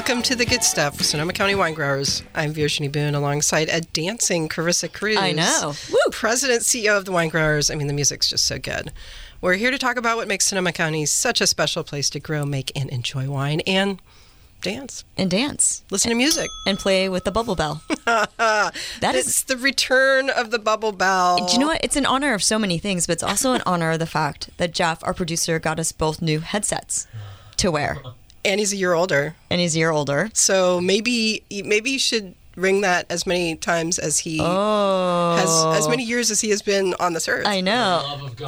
Welcome to The Good Stuff, Sonoma County Wine Growers. I'm Virginie Boone alongside a dancing Carissa Cruz. I know. Woo! President, CEO of the Wine Growers. I mean, the music's just so good. We're here to talk about what makes Sonoma County such a special place to grow, make, and enjoy wine and dance. And dance. Listen to music. And play with the bubble bell. It's the return of the bubble bell. Do you know what? It's in honor of so many things, but it's also in honor of the fact that Jeff, our producer, got us both new headsets to wear. And he's a year older. So maybe you should ring that as many times as he has, as many years as he has been on this earth. I know. For the love of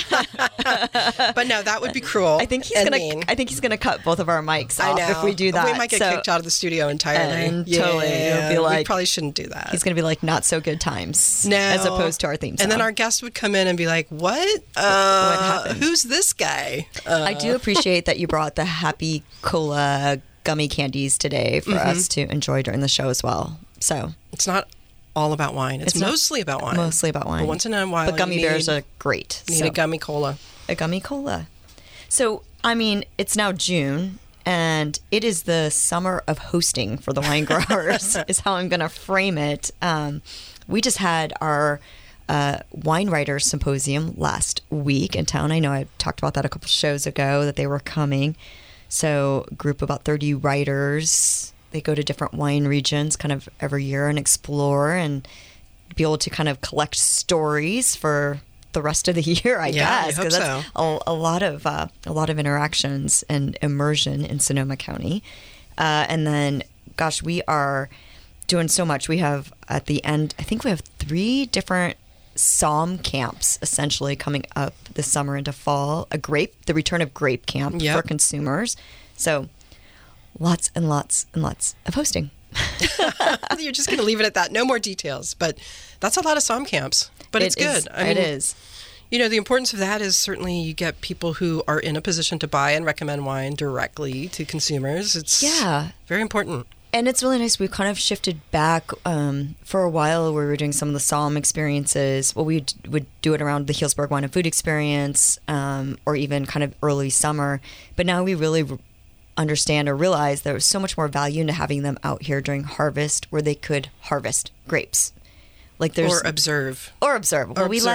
God. But no, that would be cruel. I think he's gonna cut both of our mics off if we do that. We might get kicked out of the studio entirely. Totally. It'll be like, we probably shouldn't do that. He's gonna be like, not so good times. No. As opposed to our theme song. And then our guest would come in and be like, what happened? Who's this guy? I do appreciate that you brought the Happy Cola gummy candies today for us to enjoy during the show as well. So it's not all about wine. It's mostly about wine. Mostly about wine. But once in a while, but gummy bears are great. Need a gummy cola. A gummy cola. So, I mean, it's now June, and it is the summer of hosting for the wine growers, is how I'm going to frame it. We just had our wine writers symposium last week in town. I know I talked about that a couple shows ago, that they were coming. So a group of about 30 writers, they go to different wine regions kind of every year and explore and be able to kind of collect stories for the rest of the year, I guess. I hope that's a lot of interactions and immersion in Sonoma County. And then, gosh, we are doing so much. We have at the end, I think we have 3 different SOM camps essentially coming up this summer into fall. The return of grape camp for consumers. So lots and lots and lots of hosting. You're just going to leave it at that. No more details. But that's a lot of SOM camps. But it's good. I mean, it is. You know, the importance of that is certainly you get people who are in a position to buy and recommend wine directly to consumers. It's very important. And it's really nice. We've kind of shifted back for a while. We were doing some of the SOM experiences. Well, we would do it around the Healdsburg Wine and Food Experience or even kind of early summer. But now we really understand or realize there was so much more value into having them out here during harvest where they could harvest grapes. Like there's or observe. Well, we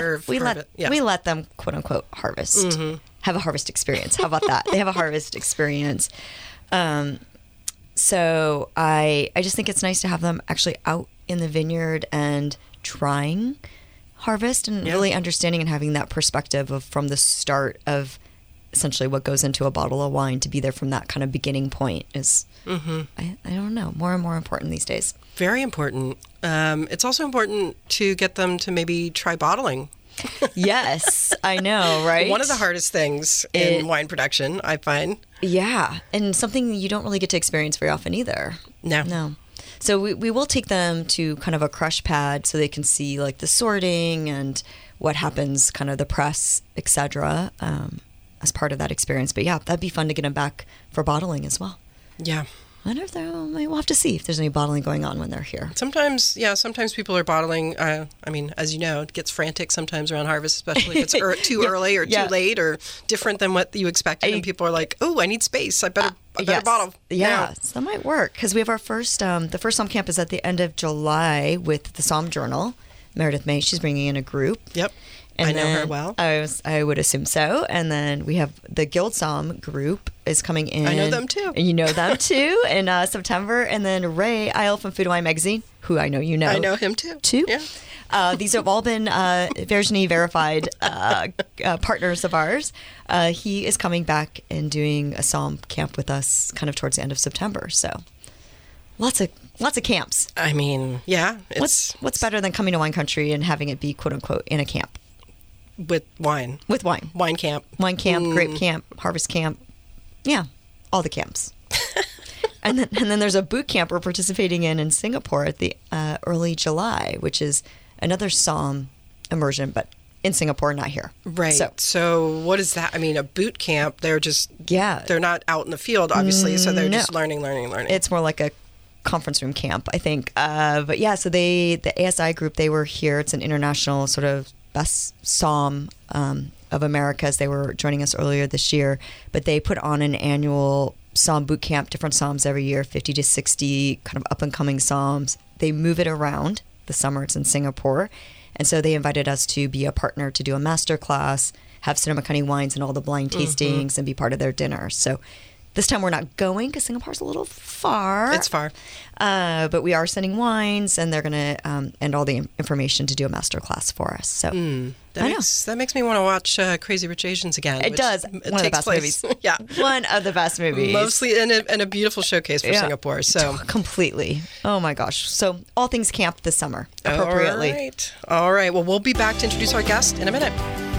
let them quote unquote harvest. Have a harvest experience. How about that? They have a harvest experience. So I just think it's nice to have them actually out in the vineyard and trying harvest and really understanding and having that perspective of from the start of essentially what goes into a bottle of wine, to be there from that kind of beginning point is, I don't know, more and more important these days. Very important. It's also important to get them to maybe try bottling. Yes, I know, right? One of the hardest things in wine production, I find. Yeah, and something you don't really get to experience very often either. No. So we will take them to kind of a crush pad so they can see like the sorting and what happens, kind of the press, etc. As part of that experience. But yeah, that'd be fun to get them back for bottling as well. Yeah. I wonder if we'll have to see if there's any bottling going on when they're here. Sometimes people are bottling. I mean, as you know, it gets frantic sometimes around harvest, especially if it's too early or too late or different than what you expected. And people are like, oh, I need space. I better bottle. Yeah, so that might work. Because we have our first, the first SOM camp is at the end of July with the SOM Journal. Meredith May, she's bringing in a group. Yep. And I know her well. I would assume so. And then we have the Guild SOM group is coming in. I know them too. And you know them too in September. And then Ray Isle from Food and Wine Magazine, who I know you know. I know him too. Yeah. These have all been Virginie verified partners of ours. He is coming back and doing a SOM camp with us kind of towards the end of September. So lots of camps. I mean, yeah. What's better than coming to wine country and having it be quote unquote in a camp? With wine. Wine camp. Wine camp, grape camp, harvest camp. Yeah, all the camps. and then there's a boot camp we're participating in Singapore at the early July, which is another SOM immersion, but in Singapore, not here. Right. So what is that? I mean, a boot camp, they're just, they're not out in the field, obviously, so they're just learning. It's more like a conference room camp, I think. But yeah, so the ASI group, they were here. It's an international sort of best SOM of Americas. They were joining us earlier this year, but they put on an annual Psalm boot camp, different Psalms every year, 50 to 60 kind of up-and-coming Psalms. They move it around. The summer it's in Singapore. And so they invited us to be a partner to do a master class, have Sonoma County wines and all the blind tastings, and be part of their dinner. So this time we're not going because Singapore's a little far. It's far. But we are sending wines, and they're going to and all the information to do a master class for us. So that makes me want to watch Crazy Rich Asians again. It does. One of the best movies. Yeah. One of the best movies. Mostly in a beautiful showcase for Singapore. So completely. Oh my gosh. So all things camp this summer appropriately. All right. Well, we'll be back to introduce our guest in a minute.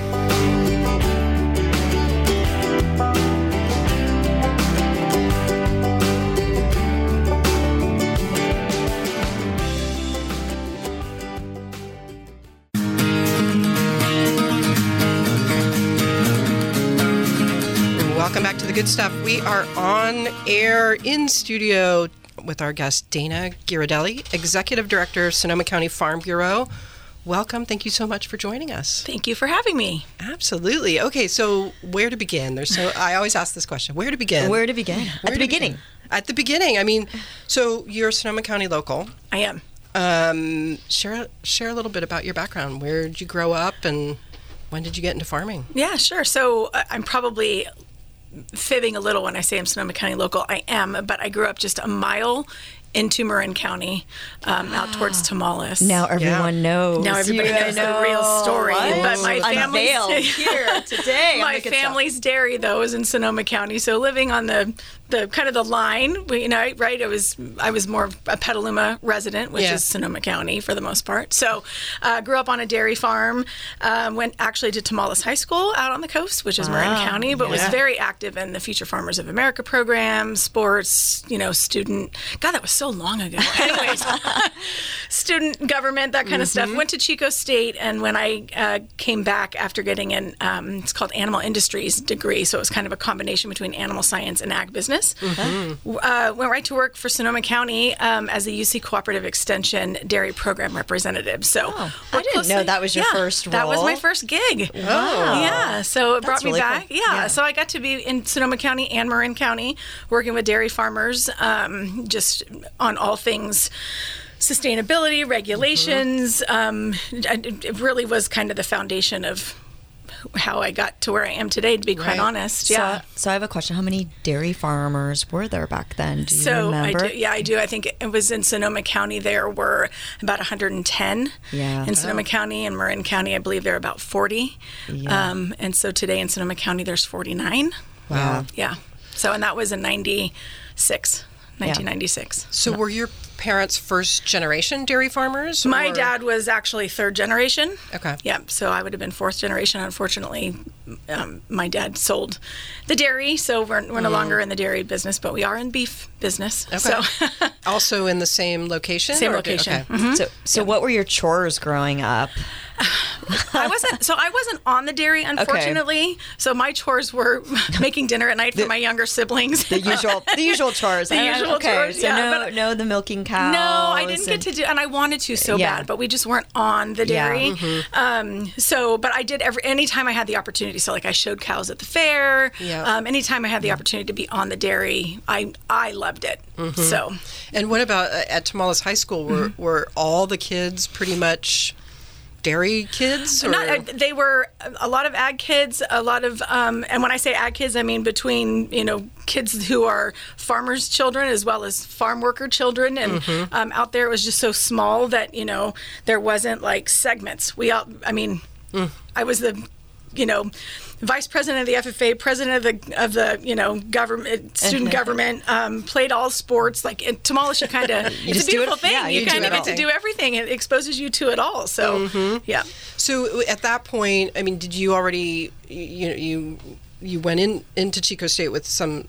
Welcome back to The Good Stuff. We are on air in studio with our guest, Dana Ghirardelli, Executive Director, Sonoma County Farm Bureau. Welcome. Thank you so much for joining us. Thank you for having me. Absolutely. Okay, so where to begin? I always ask this question. Where to begin? Where to begin? At the beginning. At the beginning. I mean, so you're a Sonoma County local. I am. Share a little bit about your background. Where did you grow up, and when did you get into farming? Yeah, sure. So I'm probably fibbing a little when I say I'm Sonoma County local. I am, but I grew up just a mile into Marin County, out towards Tomales. Now everyone knows. Now everybody knows the real story. What? But my family's here today. My family's dairy, though, is in Sonoma County. So living on the kind of the line, right? I was more a Petaluma resident, which is Sonoma County for the most part. So grew up on a dairy farm. Went actually to Tomales High School out on the coast, which is Marin County, but was very active in the Future Farmers of America program, sports, student. God, that was so long ago. Anyways, student government, that kind of stuff. Went to Chico State, and when I came back after getting an it's called Animal Industries degree, so it was kind of a combination between animal science and ag business. Went right to work for Sonoma County as a UC Cooperative Extension dairy program representative. So I didn't know that was your first role. That was my first gig. Wow. Yeah, so it brought me really back. Cool. Yeah, so I got to be in Sonoma County and Marin County working with dairy farmers, just on all things sustainability, regulations. It really was kind of the foundation of how I got to where I am today, to be quite honest. Yeah. So I have a question. How many dairy farmers were there back then? Do you remember? I do. I think it was in Sonoma County. There were about 110 in Sonoma County. And Marin County, I believe there are about 40. Yeah. And so today in Sonoma County, there's 49. Wow. Yeah. So, and that was in 1996. So were your parents first generation dairy farmers? My dad was actually third generation. Okay. Yeah, so I would have been fourth generation. Unfortunately, my dad sold the dairy, so we're no longer in the dairy business, but we are in beef business. Okay. So also in the same location? Same location. Okay. Mm-hmm. So what were your chores growing up? I wasn't on the dairy, unfortunately. Okay. So my chores were making dinner at night for my younger siblings. The usual chores. The usual chores. So no the milking cows. No, I didn't get to do, and I wanted to so bad, but we just weren't on the dairy. Yeah. Mm-hmm. But I did anytime I had the opportunity. So like I showed cows at the fair. Yeah. Anytime I had the opportunity to be on the dairy, I loved it. Mm-hmm. So. And what about at Tomales High School? Were all the kids pretty much dairy kids? They were a lot of ag kids, a lot of, and when I say ag kids, I mean between, kids who are farmers' children as well as farm worker children. And out there it was just so small that, there wasn't like segments. I was the, vice president of the FFA, president of the government, student government, played all sports. Like in Tomales, you kind of it's a beautiful thing. Yeah, you kind of get to do everything. It exposes you to it all. So yeah. So at that point, did you already you went into Chico State with some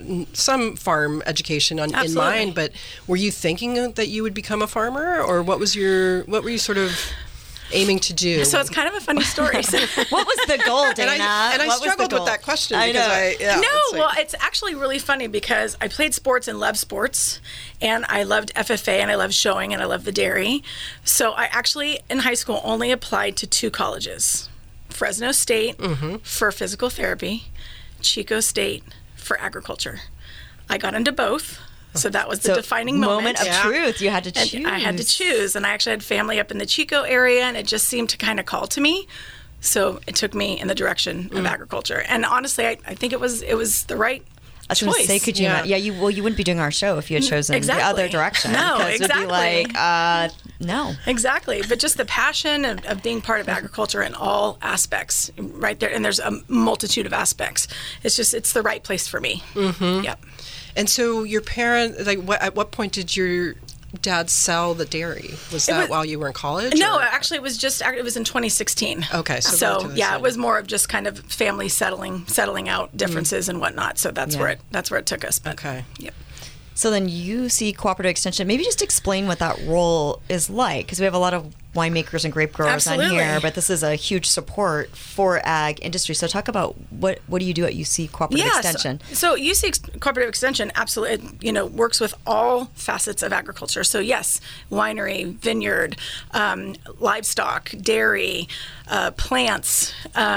farm education in mind, but were you thinking that you would become a farmer, or what were you sort of aiming to do? So it's kind of a funny story. So, what was the goal, Dana? And I struggled with that question because it's actually really funny because I played sports and loved sports, and I loved FFA, and I loved showing, and I loved the dairy. So I actually, in high school, only applied to 2 colleges. Fresno State for physical therapy, Chico State for agriculture. I got into both. So that was the defining moment. Moment of truth. You had to choose. And I had to choose. And I actually had family up in the Chico area, and it just seemed to kind of call to me. So it took me in the direction of agriculture. And honestly, I think it was the right I was going to say, could you? You wouldn't be doing our show if you had chosen the other direction. No, exactly. It would be like, no. Exactly. But just the passion of being part of agriculture in all aspects, right there. And there's a multitude of aspects. It's the right place for me. Mm-hmm. Yep. And so your parent, at what point did your dad sell the dairy? Was that while you were in college? No, actually, it was in 2016. Okay, so it was more of just kind of family settling out differences and whatnot. So that's where it took us. But, okay. Yep. So then UC Cooperative Extension, maybe just explain what that role is like, because we have a lot of winemakers and grape growers on here, but this is a huge support for ag industry. So talk about what do you do at UC Cooperative Extension? So UC Cooperative Extension absolutely, works with all facets of agriculture. So yes, winery, vineyard, livestock, dairy, plants,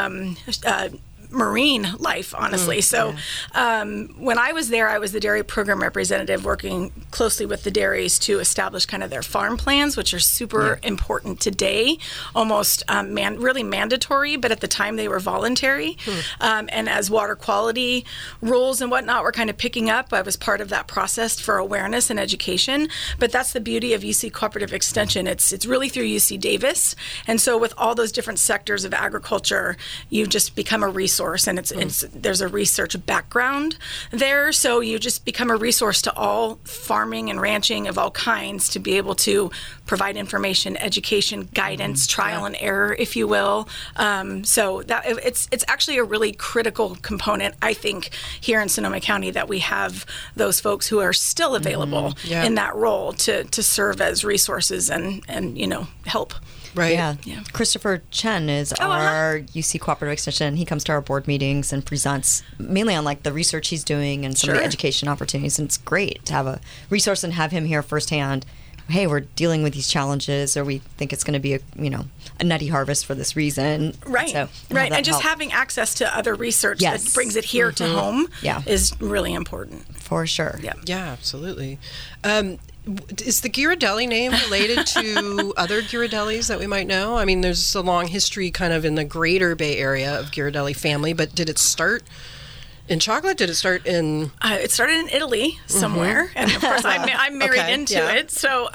marine life, honestly. When I was there, I was the dairy program representative working closely with the dairies to establish kind of their farm plans, which are super important today, almost really mandatory, but at the time they were voluntary. And as water quality rules and whatnot were kind of picking up, I was part of that process for awareness and education. But that's the beauty of UC Cooperative Extension. It's really through UC Davis. And so with all those different sectors of agriculture, you just become a resource. And there's a research background there, so you just become a resource to all farming and ranching of all kinds to be able to provide information, education, guidance, trial and error, if you will. So that it's actually a really critical component, I think, here in Sonoma County, that we have those folks who are still available in that role to serve as resources and help. Right. Yeah. Christopher Chen is our UC Cooperative Extension. He comes to our board meetings and presents mainly on the research he's doing and some of the education opportunities. And it's great to have a resource and have him here firsthand. Hey, we're dealing with these challenges, or we think it's going to be a nutty harvest for this reason. Right. So, and just having access to other research that brings it here to home is really important. For sure. Yeah, absolutely. Is the Ghirardelli name related to other Ghirardellis that we might know? I mean, there's a long history kind of in the greater Bay Area of Ghirardelli family, but did it start in chocolate? Did it start in... it started in Italy somewhere, and of course I'm married into it. So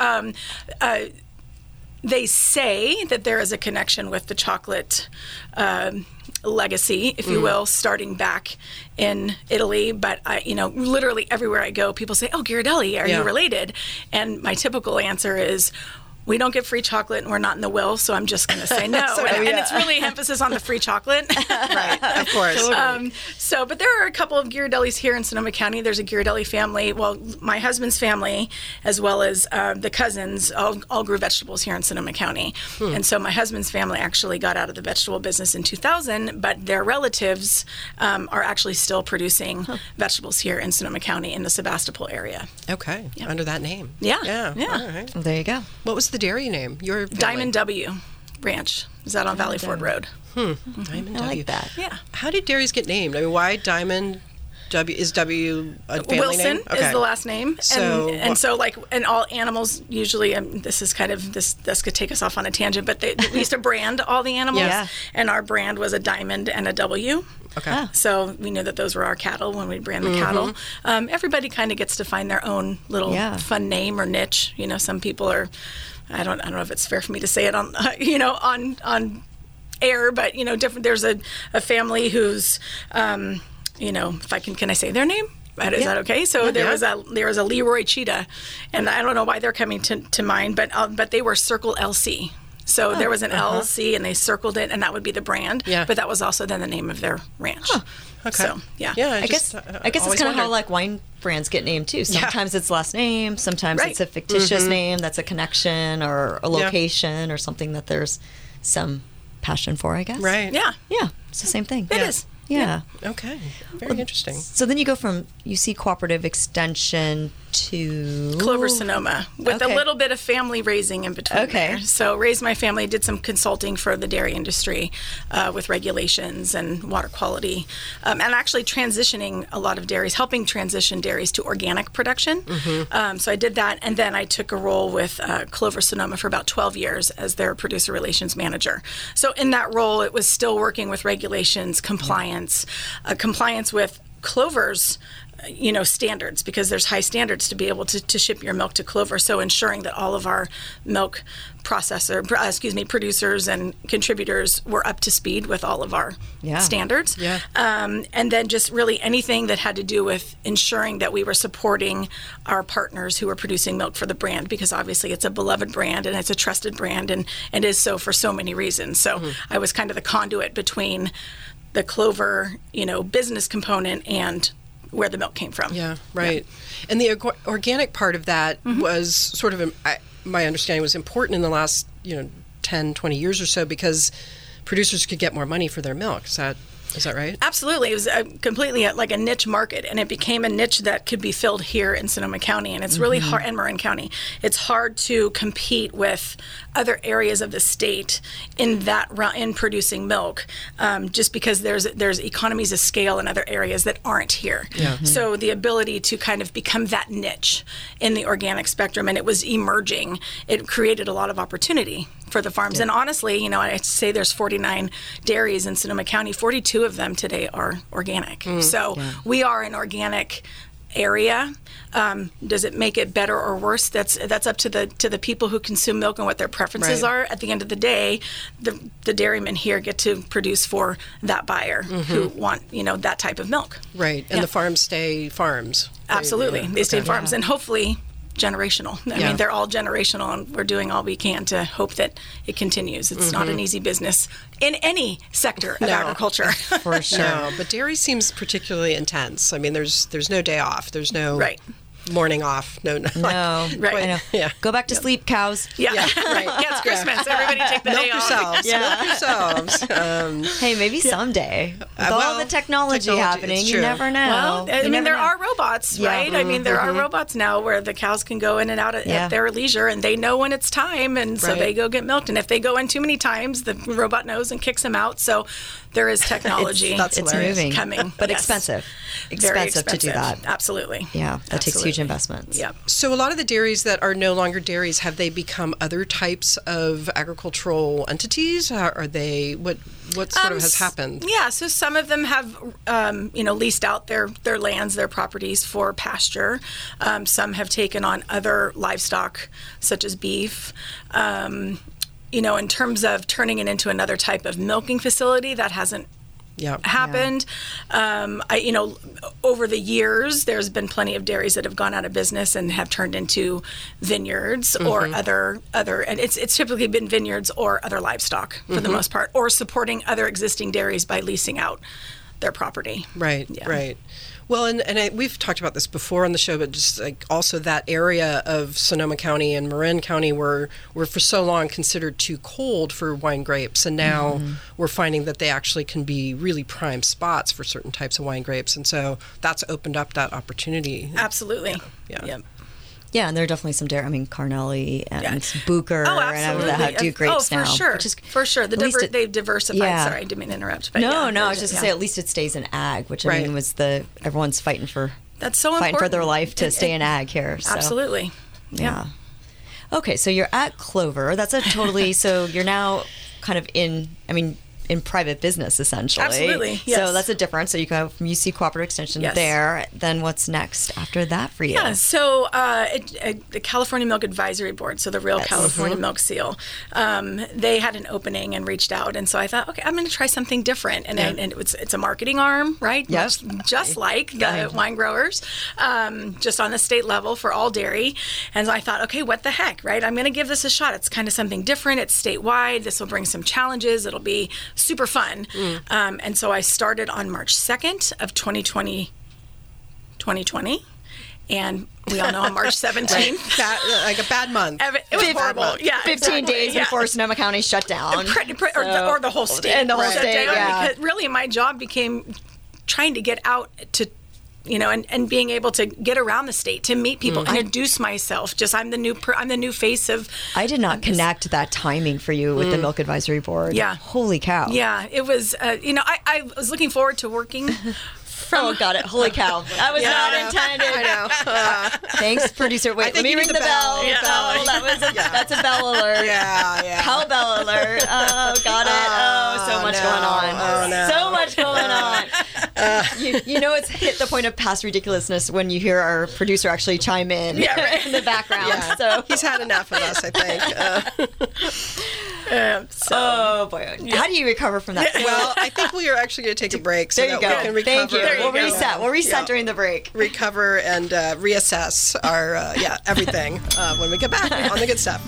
they say that there is a connection with the chocolate legacy, if you will, starting back in Italy. But literally everywhere I go, people say, "Oh, Ghirardelli, are you related?" And my typical answer is, we don't get free chocolate and we're not in the will, so I'm just going to say no. And it's really emphasis on the free chocolate. Right, of course. But there are a couple of Ghirardellis here in Sonoma County. There's a Ghirardelli family. Well, my husband's family, as well as the cousins, all grew vegetables here in Sonoma County. And so my husband's family actually got out of the vegetable business in 2000, but their relatives are actually still producing vegetables here in Sonoma County in the Sebastopol area. Okay, under that name. Yeah. All right. Well, there you go. What was the dairy name? Your family? Diamond W Ranch. Is that on Valley Ford Road? Diamond W. I like that. Yeah. How did dairies get named? I mean, why Diamond W? Is W a family Wilson name? Okay. is the last name. So, and all animals usually, this is kind of, this could take us off on a tangent, but we used to brand all the animals, and our brand was a diamond and a W. Okay. So we knew that those were our cattle when we brand the cattle. Everybody kind of gets to find their own little fun name or niche. Some people are, I don't know if it's fair for me to say it on, on air, but different. There's a family who's, if I can I say their name? Is that okay? So there was a Leroy Cheetah, and I don't know why they're coming to mind, but they were Circle LC. So there was an LLC, and they circled it, and that would be the brand. Yeah. But that was also then the name of their ranch. Huh. Okay. So, yeah. I guess it's kind of how wine brands get named too. Sometimes it's last name, sometimes it's a fictitious name that's a connection or a location or something that there's some passion for, I guess. Right. Yeah. Yeah. It's the same thing. It is. Yeah. Okay. Very interesting. So then you go from UC Cooperative Extension to Clover Sonoma with a little bit of family raising in between. There. So raised my family, did some consulting for the dairy industry with regulations and water quality, and actually transitioning a lot of dairies, helping transition dairies to organic production. So I did that, and then I took a role with Clover Sonoma for about 12 years as their producer relations manager. So in that role, it was still working with regulations, compliance with Clover's standards, because there's high standards to be able to ship your milk to Clover. So ensuring that all of our milk producers and contributors were up to speed with all of our standards. Yeah. And then just really anything that had to do with ensuring that we were supporting our partners who were producing milk for the brand, because obviously it's a beloved brand and it's a trusted brand and is so for so many reasons. So I was kind of the conduit between the Clover, business component and where the milk came from. Yeah, right. Yeah. And the organic part of that was sort of, my understanding was important in the last, 10, 20 years or so, because producers could get more money for their milk. Is that right? Absolutely. It was completely like a niche market, and it became a niche that could be filled here in Sonoma County, and it's really hard, and Marin County. It's hard to compete with other areas of the state in producing milk, just because there's economies of scale in other areas that aren't here. Yeah. So the ability to kind of become that niche in the organic spectrum, and it was emerging, it created a lot of opportunity for the farms. Yeah. And honestly, I say there's 49 dairies in Sonoma County. 42 of them today are organic. So we are an organic area. Does it make it better or worse? That's up to the people who consume milk and what their preferences are. At the end of the day, the dairymen here get to produce for that buyer who want that type of milk. Right, and the farms stay farms. Absolutely, they stay farms, and hopefully generational. I mean, they're all generational, and we're doing all we can to hope that it continues. It's not an easy business in any sector of agriculture. For sure. No, but dairy seems particularly intense. I mean, there's no day off. There's no morning off. No. Right. I know. Yeah. Go back to sleep, cows. Yeah. Right. Yeah, it's Christmas. Everybody take the day off. Milk yourselves. Hey, maybe someday. With all the technology happening, you never know. Well, there are robots, right? I mean, there are robots now where the cows can go in and out at their leisure, and they know when it's time, and so they go get milked. And if they go in too many times, the robot knows and kicks them out. So there is technology. It's moving, coming, but expensive. Very expensive to do that. Absolutely. Yeah, that takes huge investments. Yep. So a lot of the dairies that are no longer dairies, have they become other types of agricultural entities? Are they what sort of has happened? Yeah, so some of them have leased out their lands, their properties for pasture. Some have taken on other livestock, such as beef. In terms of turning it into another type of milking facility, that hasn't happened. Over the years, there's been plenty of dairies that have gone out of business and have turned into vineyards or other, and it's typically been vineyards or other livestock for the most part, or supporting other existing dairies by leasing out their property. Right. Yeah. Right. Well, and we've talked about this before on the show, but just like also that area of Sonoma County and Marin County were for so long considered too cold for wine grapes, and now we're finding that they actually can be really prime spots for certain types of wine grapes, and so that's opened up that opportunity. Absolutely. Yeah. Yep. Yeah, and there are definitely some dairy. I mean, Carnelli and Booker and that do grapes now. For sure. They've diversified. Yeah. Sorry, I didn't mean to interrupt. But no, I was just going to say, at least it stays in ag, which I mean was everyone's fighting for. That's so important. Fighting for their life to stay in ag here. So. Absolutely. Yeah. Okay, so you're at Clover. That's a totally. So you're now kind of in private business, essentially. Absolutely, yes. So that's a difference. So you go from UC Cooperative Extension there. Then what's next after that for you? Yeah, so the California Milk Advisory Board, so the real California Milk Seal, they had an opening and reached out. And so I thought, okay, I'm going to try something different. And it's a marketing arm, right? Yes. Just like the wine growers, just on the state level for all dairy. And so I thought, okay, what the heck, right? I'm going to give this a shot. It's kind of something different. It's statewide. This will bring some challenges. It'll be super fun. And so I started on March 2nd of 2020. And we all know on March 17th. Like a bad month. It was horrible. Yeah, 15 days before Sonoma County shut down. Or the whole state. And the whole shut state, down. Because really my job became trying to get out to, and being able to get around the state, to meet people, introduce myself. Just I'm the new face of. I did not connect that timing for you with the Milk Advisory Board. Yeah. Holy cow. Yeah, it was. I was looking forward to working. Oh, got it. Holy cow. That was not intended. I know. Thanks, producer. Wait, let me ring the bell. Yeah. Oh, that's a bell alert. Yeah. Cowbell alert. Oh, got it. So much going on. Oh, no. So much going on. You know it's hit the point of past ridiculousness when you hear our producer actually chime in in the background. Yeah. So he's had enough of us, I think. Oh, boy. How do you recover from that? Well, I think we are actually going to take a break so that we can recover. Thank you. We'll reset. We'll reset during the break. Recover and reassess our, everything when we get back on the good stuff.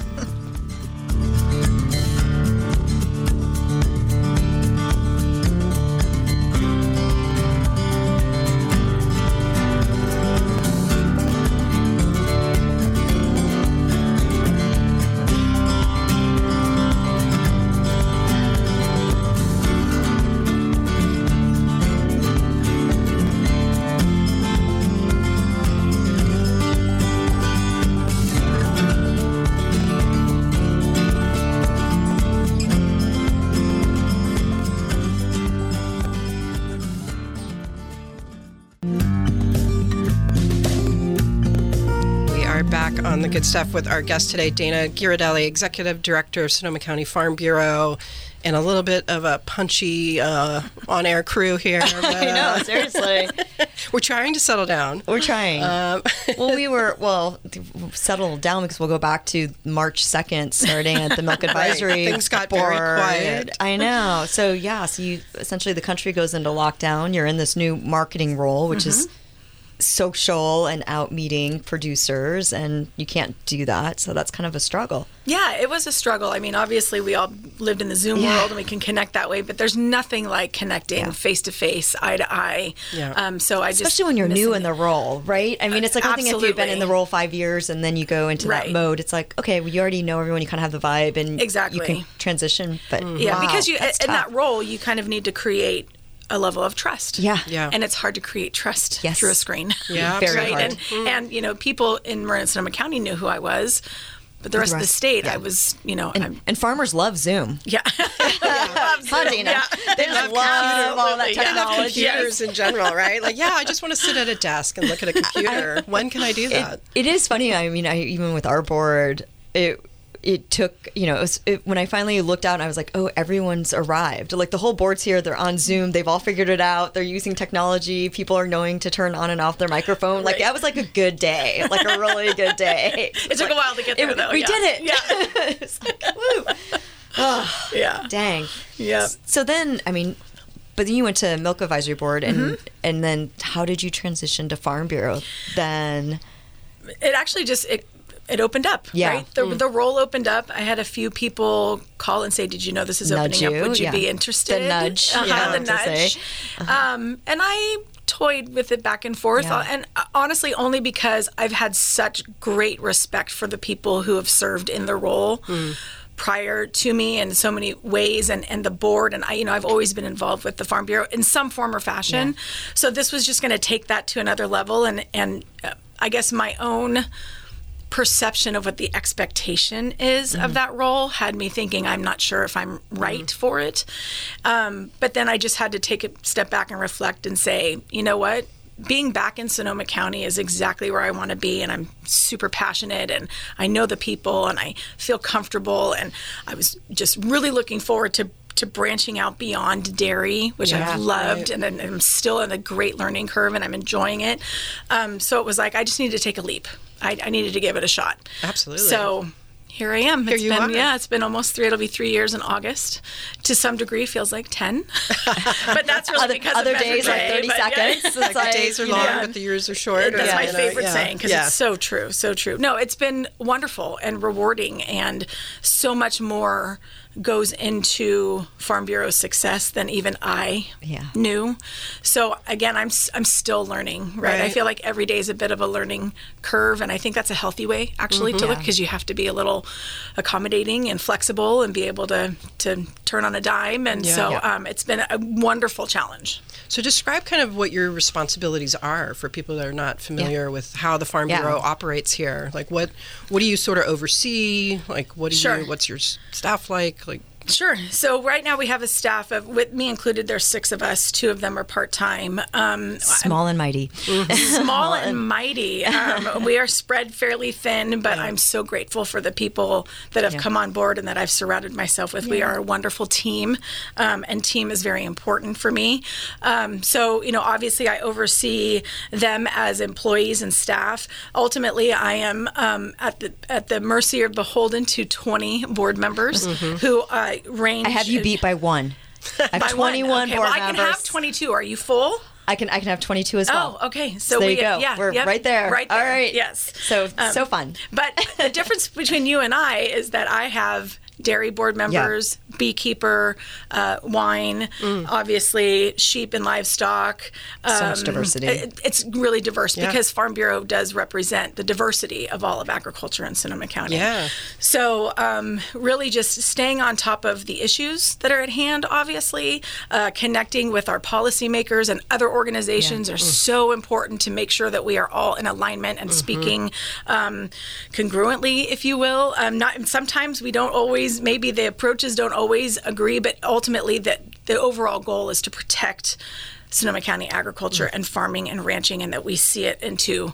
On the good stuff with our guest today, Dana Ghirardelli, Executive Director of Sonoma County Farm Bureau, and a little bit of a punchy on-air crew here. But, I know, seriously. We're trying to settle down. We're trying. Settle down because we'll go back to March 2nd, starting at the Milk Advisory Things got Board. very quiet. I know. So, you essentially the country goes into lockdown. You're in this new marketing role, which is social and out meeting producers, and you can't do that, so that's kind of a struggle. Yeah, it was a struggle. I mean, obviously we all lived in the Zoom world and we can connect that way, but there's nothing like connecting face to face, eye to eye. Especially when you're new in the role, right? I mean, it's like one thing if you've been in the role 5 years and then you go into that mode. It's like, okay, well, you already know everyone, you kind of have the vibe, and you can transition. But because you in that role, you kind of need to create a level of trust. Yeah. And it's hard to create trust through a screen. Yeah, very hard. And people in Marin Sonoma County knew who I was, but the rest of the state, I was, And farmers love Zoom. Yeah. Huh, Dana? They just love all that They love technology. computers in general, right? Like, I just want to sit at a desk and look at a computer. When can I do that? It is funny. I mean, even with our board, it took, when I finally looked out and I was like, oh, everyone's arrived. Like the whole board's here. They're on Zoom. They've all figured it out. They're using technology. People are knowing to turn on and off their microphone. Like that was like a good day, like a really good day. It took a while to get there, though. We did it. Yeah. It's like, woo. Oh, yeah. Dang. Yeah. So then, but then you went to Milk Advisory Board, and then how did you transition to Farm Bureau then? It actually just it opened up, right? The role opened up. I had a few people call and say, "Did you know this is opening up? Would you be interested?" The nudge, the nudge. And I toyed with it back and forth, and honestly, only because I've had such great respect for the people who have served in the role prior to me in so many ways, and the board, and I've always been involved with the Farm Bureau in some form or fashion. So this was just going to take that to another level, and I guess my own perception of what the expectation is of that role had me thinking I'm not sure if I'm right for it. But then I just had to take a step back and reflect and say, you know what? Being back in Sonoma County is exactly where I want to be, and I'm super passionate, and I know the people, and I feel comfortable, and I was just really looking forward to branching out beyond dairy, which I've loved, and I'm still in a great learning curve, and I'm enjoying it. So it was like I just needed to take a leap. I needed to give it a shot. Absolutely. So here I am. It's been almost it'll be 3 years in August. To some degree, feels like 10. But that's really because other of days like 30 seconds. It's like the days are long, but the years are short. That's my favorite saying because it's so true, so true. No, it's been wonderful and rewarding, and so much more goes into Farm Bureau's success than even I knew. So again, I'm still learning, right? I feel like every day is a bit of a learning curve, and I think that's a healthy way actually to look, because you have to be a little accommodating and flexible and be able to turn on a dime. And it's been a wonderful challenge. So describe kind of what your responsibilities are for people that are not familiar with how the Farm Bureau operates here. Like what do you sort of oversee? Like what's your staff like? Like Sure. So right now we have a staff of, with me included, there's 6 of us. 2 of them are part-time. Small and mighty. Small and mighty. We are spread fairly thin, but I'm so grateful for the people that have come on board and that I've surrounded myself with. We are a wonderful team, and team is very important for me. So, obviously I oversee them as employees and staff. Ultimately, I am at the mercy or beholden to 20 board members who range. I have you beat by 1. I have 21 board members. I can have 22. Are you full? I can have 22 as well. Oh, okay. So there you go. Yeah, we're right there. Right there. All right. Yes. So fun. But the difference between you and I is that I have dairy board members, beekeeper, wine, obviously sheep and livestock. So much diversity. It's really diverse because Farm Bureau does represent the diversity of all of agriculture in Sonoma County. Yeah. So really just staying on top of the issues that are at hand, obviously, connecting with our policymakers and other organizations are so important to make sure that we are all in alignment and speaking congruently, if you will. Sometimes we don't always, maybe the approaches don't always agree, but ultimately that the overall goal is to protect Sonoma County agriculture and farming and ranching, and that we see it into,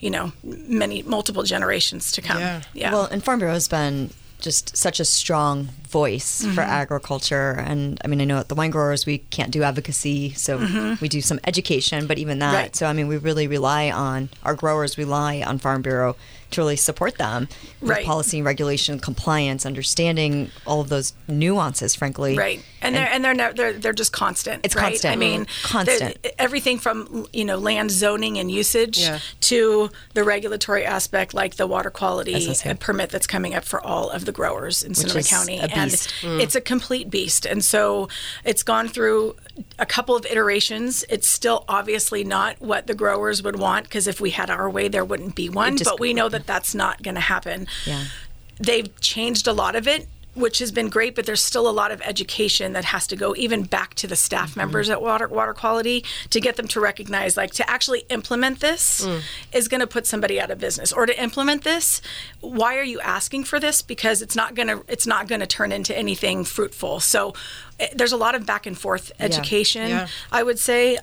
multiple generations to come. Yeah. Well, and Farm Bureau has been just such a strong voice for agriculture. And I mean, I know at the wine growers, we can't do advocacy, so we do some education, but even that. Right. So, I mean, we really our growers rely on Farm Bureau to really support them with policy, regulation, compliance, understanding all of those nuances, frankly. Right. And they're just constant. It's right? constant. I mean, constant. Everything from, land zoning and usage to the regulatory aspect, like the water quality permit that's coming up for all of the growers in Sonoma County. A beast. And it's a complete beast. And so it's gone through a couple of iterations. It's still obviously not what the growers would want, because if we had our way, there wouldn't be one. But we know that that's not going to happen. Yeah. They've changed a lot of it, which has been great, but there's still a lot of education that has to go even back to the staff members at water quality to get them to recognize, like, to actually implement this is going to put somebody out of business, or to implement this, why are you asking for this? Because it's not going to turn into anything fruitful. So there's a lot of back and forth education, I would say.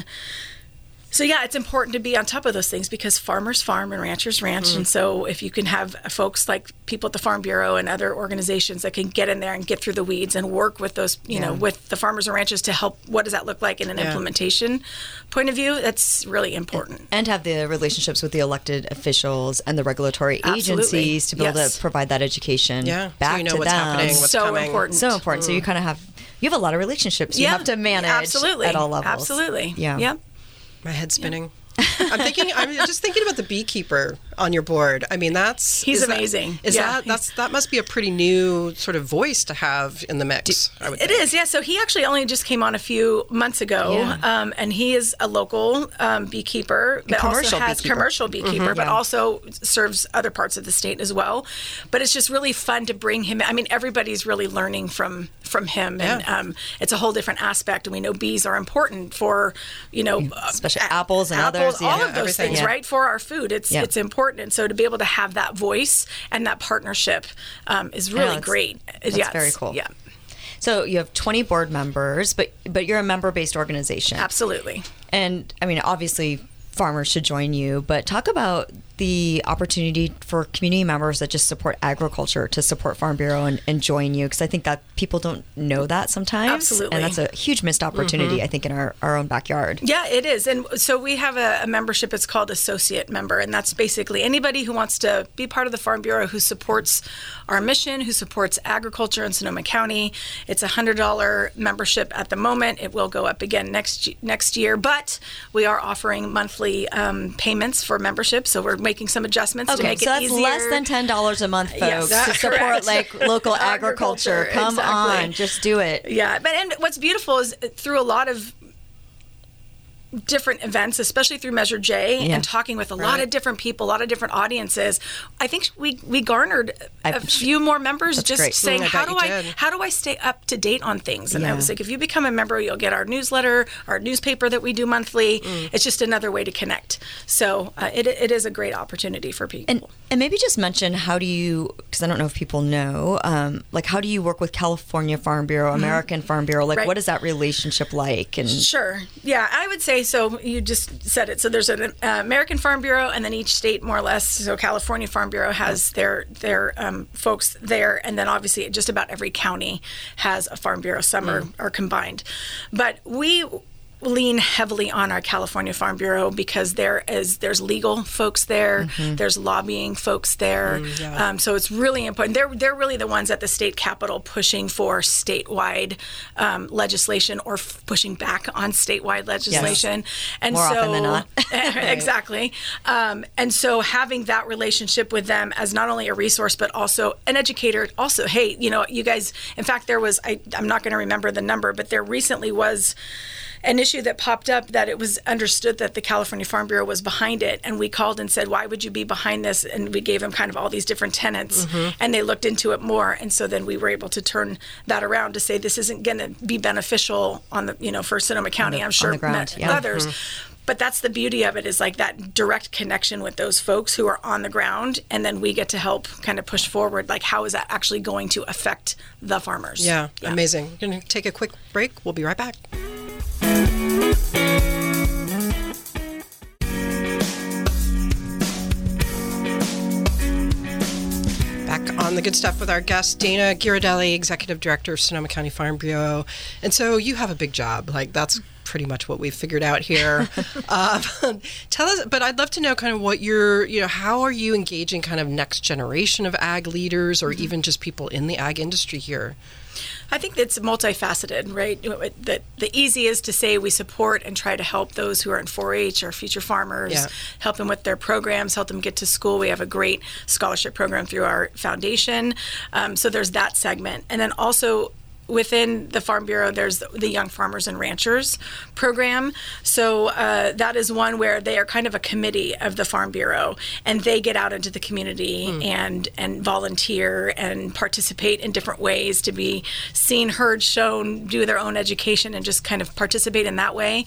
So it's important to be on top of those things, because farmers farm and ranchers ranch. And so if you can have folks like people at the Farm Bureau and other organizations that can get in there and get through the weeds and work with those, with the farmers and ranchers to help, what does that look like in an implementation point of view? That's really important. And have the relationships with the elected officials and the regulatory agencies to be able to provide that education back so to what's them. happening, what's coming. Important. So important. So you kind of have a lot of relationships you have to manage at all levels. Absolutely. Yeah. Yep. My head's spinning. I'm just thinking about the beekeeper on your board. I mean, he's amazing. That must be a pretty new sort of voice to have in the mix. I would think. It is, yeah. So he actually only just came on a few months ago, and he is a local beekeeper that also has commercial beekeeper, but also serves other parts of the state as well. But it's just really fun to bring him. I mean, everybody's really learning from him, and it's a whole different aspect. And we know bees are important for especially apples and others. All of those things, right? For our food, it's important. And so to be able to have that voice and that partnership is really great. That's very cool. Yeah. So you have 20 board members, but you're a member-based organization. Absolutely. And I mean, obviously, farmers should join you, but talk about the opportunity for community members that just support agriculture to support Farm Bureau and join you, because I think that people don't know that sometimes. Absolutely. And that's a huge missed opportunity, I think, in our own backyard. Yeah, it is. And so we have a membership. It's called Associate Member, and that's basically anybody who wants to be part of the Farm Bureau, who supports our mission, who supports agriculture in Sonoma County. It's a $100 membership at the moment. It will go up again next year, but we are offering monthly monthly payments for membership. So we're making some adjustments to make it easier. So that's less than $10 a month, folks, to support like local agriculture. Come on, just do it. Yeah, and what's beautiful is through a lot of different events, especially through Measure J, and talking with a lot of different people, a lot of different audiences, I think we garnered a few more members just saying, how do I stay up to date on things? And I was like, if you become a member, you'll get our newsletter, our newspaper that we do monthly. It's just another way to connect. So it is a great opportunity for people. And maybe just mention, how do you, because I don't know if people know, like how do you work with California Farm Bureau, American Farm Bureau? Like what is that relationship like? And Sure. Yeah, I would say, so you just said it. So there's an American Farm Bureau, and then each state more or less. So California Farm Bureau has their folks there, and then obviously just about every county has a Farm Bureau. Some are combined. But we lean heavily on our California Farm Bureau because there's legal folks there, there's lobbying folks there, so it's really important. They're really the ones at the state capitol pushing for statewide legislation or pushing back on statewide legislation. And more often than not. Exactly. And so having that relationship with them as not only a resource but also an educator. Also, hey, you guys. In fact, there was I'm not going to remember the number, but there recently was an issue that popped up that it was understood that the California Farm Bureau was behind it. And we called and said, why would you be behind this? And we gave them kind of all these different tenets, and they looked into it more. And so then we were able to turn that around to say, this isn't going to be beneficial on the, for Sonoma County, I'm sure others. But that's the beauty of it, is like that direct connection with those folks who are on the ground, and then we get to help kind of push forward, like how is that actually going to affect the farmers? Yeah. Amazing. We're going to take a quick break. We'll be right back. Back on The Good Stuff with our guest, Dana Ghirardelli, Executive Director of Sonoma County Farm Bureau. And so you have a big job. Like, that's pretty much what we've figured out here. Tell us, but I'd love to know kind of what how are you engaging kind of next generation of ag leaders, or even just people in the ag industry here? I think it's multifaceted, right? The easy is to say we support and try to help those who are in 4-H or future farmers, help them with their programs, help them get to school. We have a great scholarship program through our foundation. So there's that segment. And then also within the Farm Bureau, there's the Young Farmers and Ranchers program. So that is one where they are kind of a committee of the Farm Bureau, and they get out into the community and volunteer and participate in different ways to be seen, heard, shown, do their own education, and just kind of participate in that way.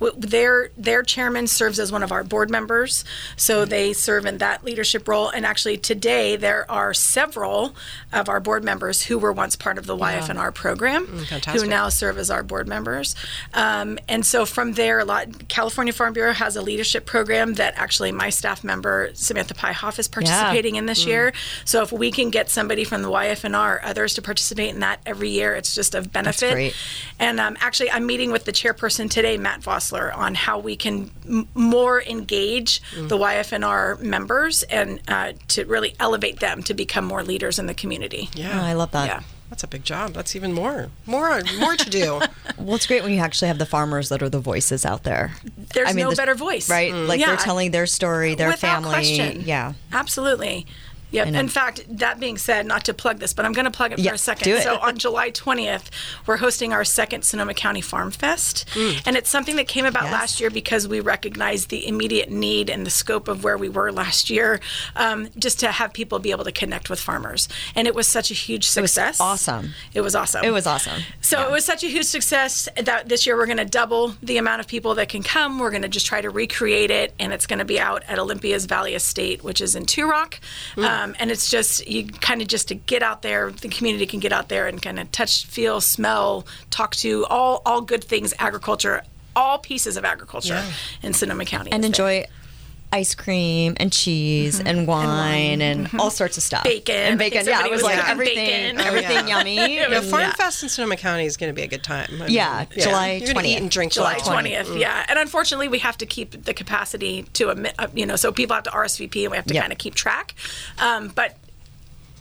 Their chairman serves as one of our board members, so they serve in that leadership role. And actually today there are several of our board members who were once part of the YFNR program, who now serve as our board members. And so from there, California Farm Bureau has a leadership program that actually my staff member, Samantha Pyhoff, is participating in this year. So if we can get somebody from the YFNR or others to participate in that every year, it's just of benefit. That's great. And actually, I'm meeting with the chairperson today, Matt Vossler, on how we can more engage the YFNR members and to really elevate them to become more leaders in the community. Yeah, I love that. Yeah. That's a big job. That's even more to do. Well, it's great when you actually have the farmers that are the voices out there. There's no better voice. Right? Like they're telling their story, their without family. Question. Yeah. Absolutely. Yep. In fact, that being said, not to plug this, but I'm going to plug it for a second. Do it. So on July 20th, we're hosting our second Sonoma County Farm Fest. And it's something that came about last year because we recognized the immediate need and the scope of where we were last year, just to have people be able to connect with farmers. And it was such a huge success. It was awesome. It was awesome. It was awesome. So it was such a huge success that this year we're going to double the amount of people that can come. We're going to just try to recreate it, and it's going to be out at Olympia's Valley Estate, which is in Two-Rock. And it's just, you kind of just to get out there, the community can get out there and kind of touch, feel, smell, talk to all good things, agriculture, all pieces of agriculture in Sonoma County. And enjoy ice cream and cheese and wine and all sorts of stuff. Bacon. And bacon. Yeah, it was like everything yummy. Farm Fest in Sonoma County is going to be a good time. July 20th. You're going to eat and drink July 20th, yeah. And unfortunately, we have to keep the capacity to, so people have to RSVP and we have to kind of keep track. But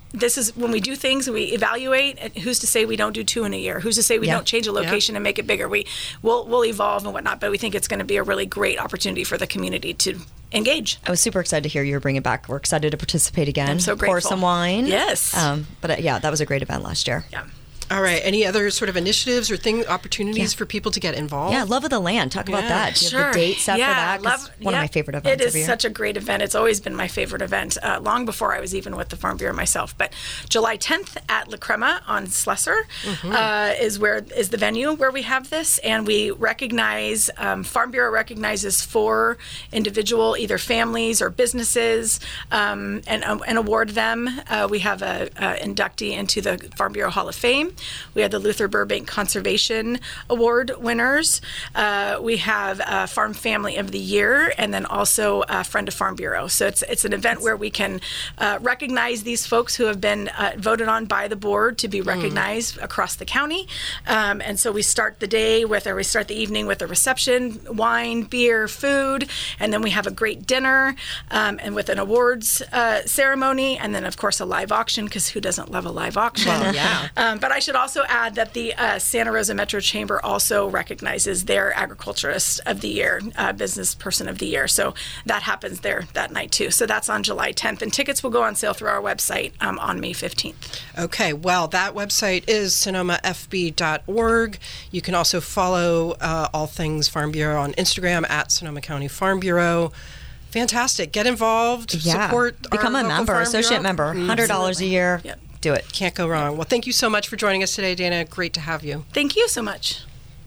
this is when we do things, we evaluate. And who's to say we don't do 2 in a year? Who's to say we don't change a location and make it bigger? We'll evolve and whatnot, but we think it's going to be a really great opportunity for the community to engage. I was super excited to hear you were bringing it back. We're excited to participate again. I'm so grateful. Pour some wine. Yes. But yeah, that was a great event last year. Yeah. All right. Any other sort of initiatives or opportunities for people to get involved? Yeah, Love of the Land. Talk about that. Do you have the date set for that? One of my favorite events every year. It is such a great event. It's always been my favorite event, long before I was even with the Farm Bureau myself. But July 10th at La Crema on Slessor is the venue where we have this, and we recognize Farm Bureau recognizes 4 individual either families or businesses and award them. We have a inductee into the Farm Bureau Hall of Fame. We have the Luther Burbank Conservation Award winners. We have Farm Family of the Year, and then also Friend of Farm Bureau. So it's an event where we can recognize these folks who have been voted on by the board to be recognized across the county. And so we start the evening with a reception, wine, beer, food, and then we have a great dinner and with an awards ceremony, and then of course a live auction, because who doesn't love a live auction? Well, yeah. But I should also add that the Santa Rosa Metro Chamber also recognizes their Agriculturist of the Year, Business Person of the Year. So that happens there that night too. So that's on July 10th. And tickets will go on sale through our website on May 15th. Okay. Well, that website is sonomafb.org. You can also follow all things Farm Bureau on Instagram at Sonoma County Farm Bureau. Fantastic. Get involved. Support Become a member, associate member. $100 a year. Yep. Do it. Can't go wrong. Well, thank you so much for joining us today, Dana. Great to have you. Thank you so much.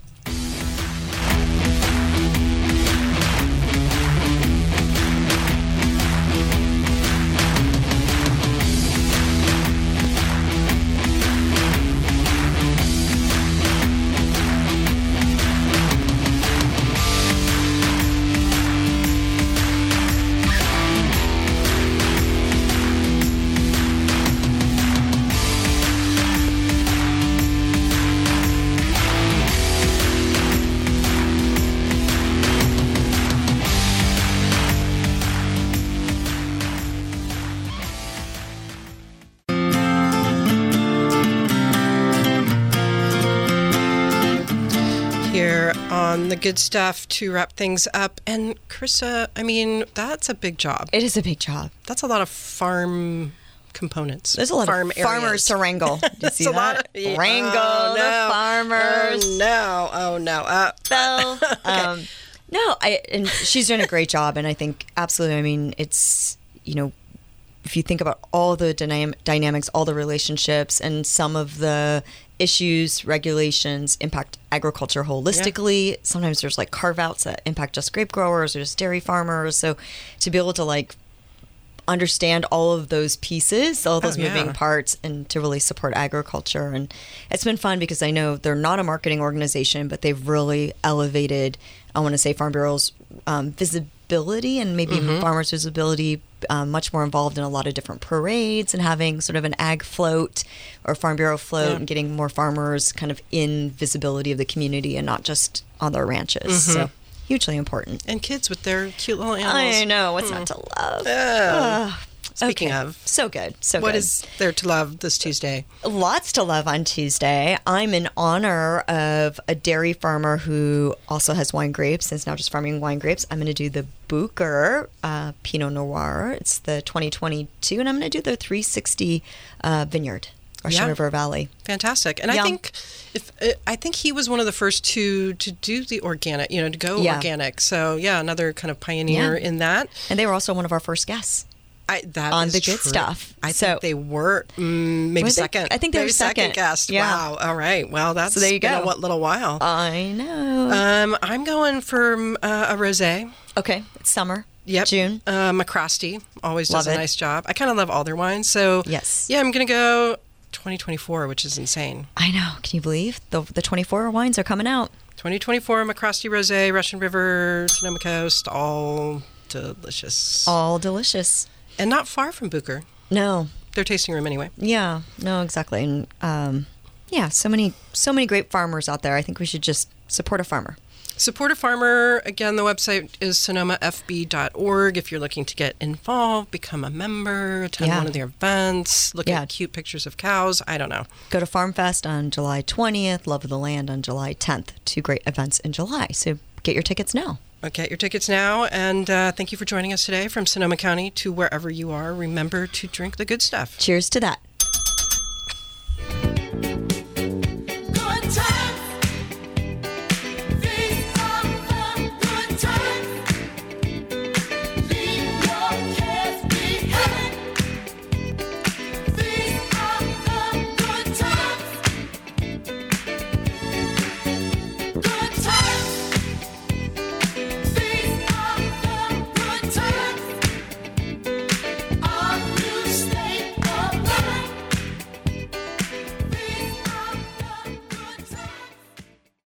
On the good stuff to wrap things up. And Carissa, I mean, that's a big job. It is a big job. That's a lot of farm components. There's a lot of farmers to wrangle. Do you see that? Wrangle the farmers. Oh no. Okay. And she's doing a great job. And I think absolutely, I mean, it's, if you think about all the dynamics, all the relationships, and some of the issues, regulations impact agriculture holistically. Yeah. Sometimes there's like carve-outs that impact just grape growers or just dairy farmers. So to be able to understand all of those pieces, all those moving parts, and to really support agriculture. And it's been fun because I know they're not a marketing organization, but they've really elevated, I want to say, Farm Bureau's visibility and maybe even farmers' visibility, much more involved in a lot of different parades and having sort of an ag float or Farm Bureau float and getting more farmers kind of in visibility of the community and not just on their ranches. So hugely important. And kids with their cute little animals. I know. What's not to love? Speaking of. So good. What is there to love this Tuesday? Lots to love on Tuesday. I'm in honor of a dairy farmer who also has wine grapes and is now just farming wine grapes. I'm going to do the Bucher Pinot Noir. It's the 2022, and I'm going to do the 360 Vineyard, Russian River Valley. Fantastic. And I think he was one of the first to do the organic, to go organic. So, another kind of pioneer in that. And they were also one of our first guests. On the good stuff. I think they were maybe second. I think they were second guest. Yeah. Wow. All right. Well, that's there you been go. a little while. I know. I'm going for a rosé. Okay. It's summer. Yep. June. McCrosty always does a nice job. I kind of love all their wines. So yes. Yeah, I'm going to go 2024, which is insane. I know. Can you believe the 24 wines are coming out? 2024 McCrosty Rosé, Russian River, Sonoma Coast, all delicious. All delicious. And not far from Bucher. No. Their tasting room anyway. Yeah. No, exactly. And Yeah, so many great farmers out there. I think we should just support a farmer. Support a farmer. Again, the website is sonomafb.org. If you're looking to get involved, become a member, attend one of their events, look at cute pictures of cows. I don't know. Go to Farm Fest on July 20th, Love of the Land on July 10th. 2 great events in July. So get your tickets now. Get your tickets now. And thank you for joining us today from Sonoma County to wherever you are. Remember to drink the good stuff. Cheers to that.